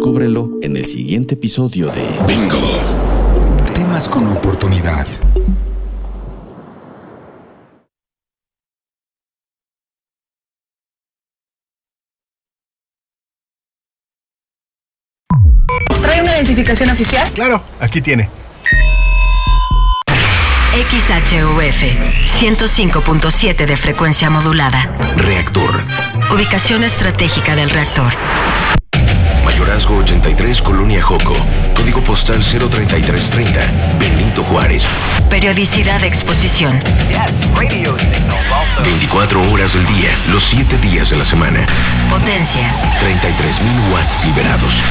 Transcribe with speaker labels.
Speaker 1: Descúbrelo en el siguiente episodio de
Speaker 2: Bingo. Temas con oportunidad.
Speaker 3: ¿Trae una identificación oficial?
Speaker 4: Claro, aquí tiene.
Speaker 5: XHUF 105.7 de frecuencia modulada.
Speaker 2: Reactor.
Speaker 5: Ubicación estratégica del reactor.
Speaker 2: Mayorazgo 83, Colonia Joco. Código postal 03330. Benito Juárez.
Speaker 5: Periodicidad de exposición.
Speaker 2: 24 horas del día, los 7 días de la semana.
Speaker 5: Potencia.
Speaker 2: 33,000 watts liberados.